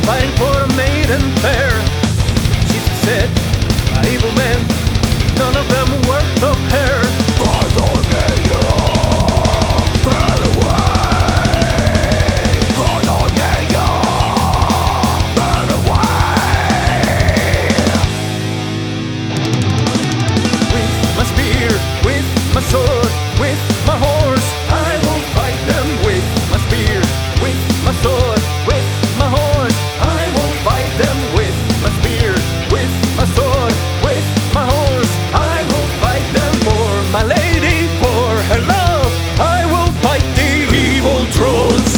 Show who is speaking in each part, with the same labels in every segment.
Speaker 1: fighting for a maiden fair. Jesus said, "My evil men, none of them worth the pair." With my sword, with my horse, I will fight them with my spear. With my sword, with my horse, I will fight them with my spear. With my sword, with my horse, I will fight them for my lady, for her love. I will fight the evil trolls.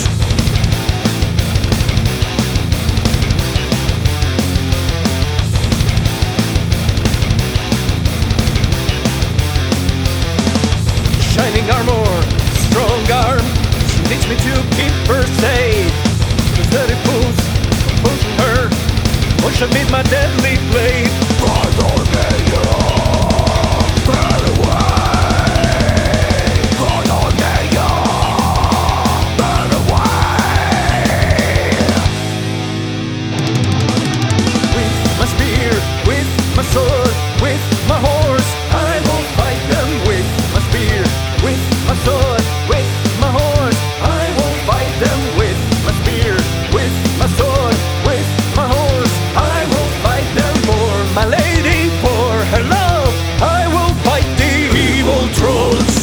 Speaker 1: Shining armor, strong arm, she needs me to keep her safe. The dirty fools opposing her, or shall meet my deadly blade. With my spear, with my sword, with my horse, I will fight them with my spear. With my sword, with my horse, I will fight them with my spear. With my sword, with my horse, I will fight them for my lady, for her love. I will fight the evil trolls.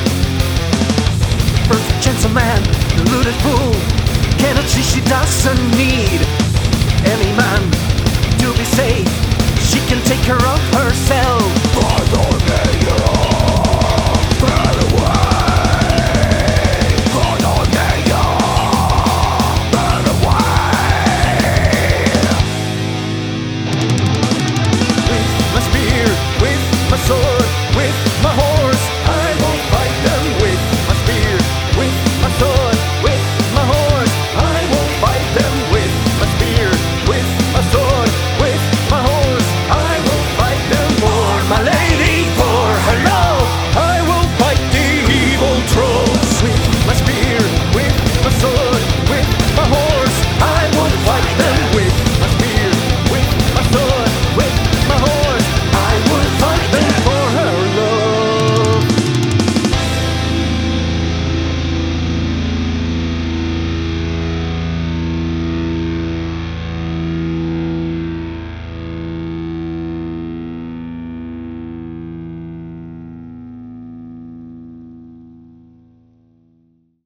Speaker 1: Man, deluded fool, cannot see she doesn't